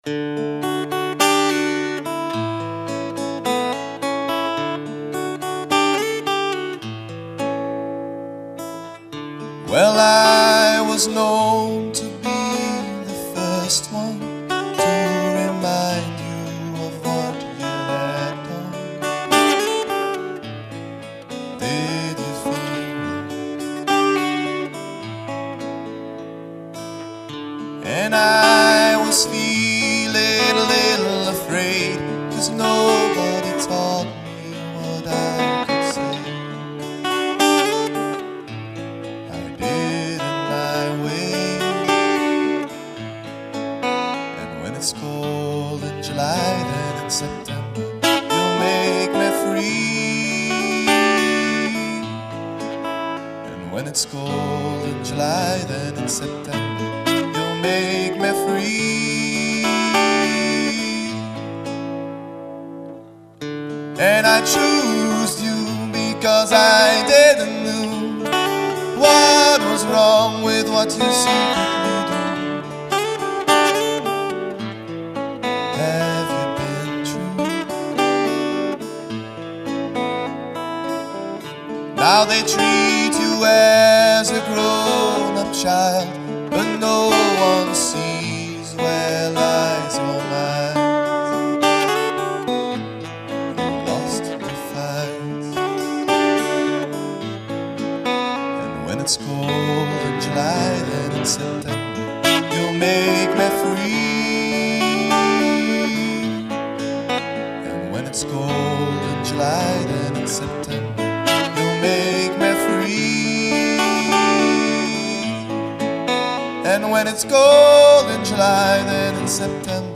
Well, I was known to be the first one to remind you of what you had done. Did you feel it? And I was feeling a little afraid, 'cause nobody taught me what I could say. I did it my way. And when it's cold in July, then in September, you'll make me free. And when it's cold in July, then in September, you'll make me free. And I choose you because I didn't know what was wrong with what you secretly do. Have you been true? Now they treat you as a grown-up child, but no one sees where lies your mind. You lost the fight. And when it's cold in July, then in September, you'll make me free. And when it's cold in July, then in September, you'll make me free. And when it's cold in July, then in September,